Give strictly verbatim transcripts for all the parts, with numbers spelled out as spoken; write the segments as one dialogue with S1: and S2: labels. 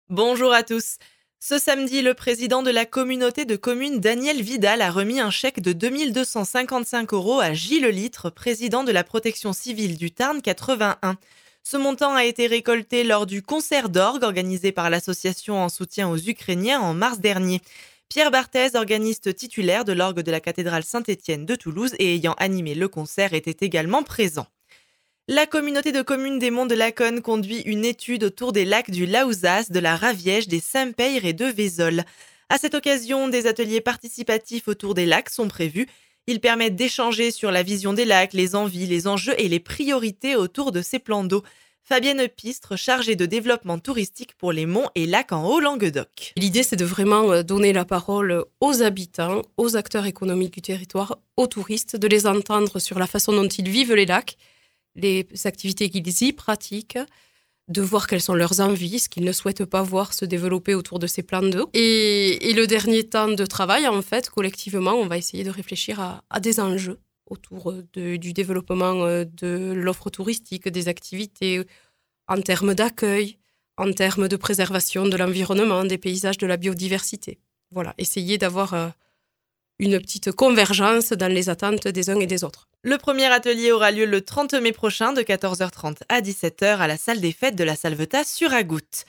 S1: Bonjour à tous. Ce samedi, le président de la communauté de communes Daniel Vidal a remis un chèque de deux mille deux cent cinquante-cinq euros à Gilles Litre, président de la protection civile du Tarn quatre-vingt-un. Ce montant a été récolté lors du concert d'orgue organisé par l'association en soutien aux Ukrainiens en mars dernier. Pierre Barthez, organiste titulaire de l'orgue de la cathédrale Saint-Étienne de Toulouse et ayant animé le concert, était également présent. La communauté de communes des Monts de Laconne conduit une étude autour des lacs du Laouzas, de la Raviège, des Saint-Peyre et de Vézol. À cette occasion, des ateliers participatifs autour des lacs sont prévus. Ils permettent d'échanger sur la vision des lacs, les envies, les enjeux et les priorités autour de ces plans d'eau. Fabienne Pistre, chargée de développement touristique pour les monts et lacs en Haut-Languedoc.
S2: L'idée, c'est de vraiment donner la parole aux habitants, aux acteurs économiques du territoire, aux touristes, de les entendre sur la façon dont ils vivent les lacs, les activités qu'ils y pratiquent, de voir quelles sont leurs envies, ce qu'ils ne souhaitent pas voir se développer autour de ces plans d'eau. Et, et le dernier temps de travail, en fait, collectivement, on va essayer de réfléchir à, à des enjeux autour de, du développement de l'offre touristique, des activités, en termes d'accueil, en termes de préservation de l'environnement, des paysages, de la biodiversité. Voilà, essayer d'avoir une petite convergence dans les attentes des uns et des autres.
S1: Le premier atelier aura lieu le trente mai prochain de quatorze heures trente à dix-sept heures à la salle des fêtes de la Salvetat sur Agout.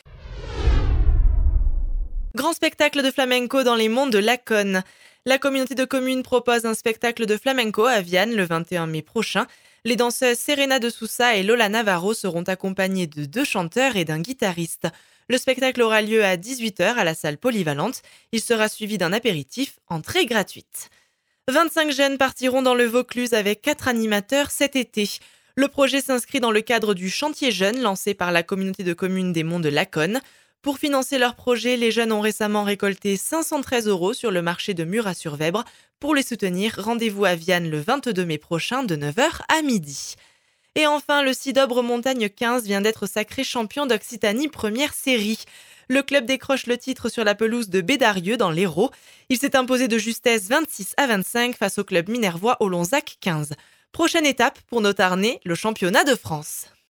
S1: Grand spectacle de flamenco dans les monts de Laconne. La communauté de communes propose un spectacle de flamenco à Vianne le vingt et un mai prochain. Les danseuses Serena de Sousa et Lola Navarro seront accompagnées de deux chanteurs et d'un guitariste. Le spectacle aura lieu à dix-huit heures à la salle polyvalente. Il sera suivi d'un apéritif, entrée gratuite. vingt-cinq jeunes partiront dans le Vaucluse avec quatre animateurs cet été. Le projet s'inscrit dans le cadre du Chantier Jeunes lancé par la communauté de communes des Monts de Laconne. Pour financer leur projet, les jeunes ont récemment récolté cinq cent treize euros sur le marché de Murat-sur-Vèbre. Pour les soutenir, rendez-vous à Vianne le vingt-deux mai prochain de neuf heures à midi. Et enfin, le Sidobre Montagne quinze vient d'être sacré champion d'Occitanie première série. Le club décroche le titre sur la pelouse de Bédarieux dans l'Hérault. Il s'est imposé de justesse vingt-six à vingt-cinq face au club minervois Olonzac quinze. Prochaine étape pour nos Tarnais, le championnat de France.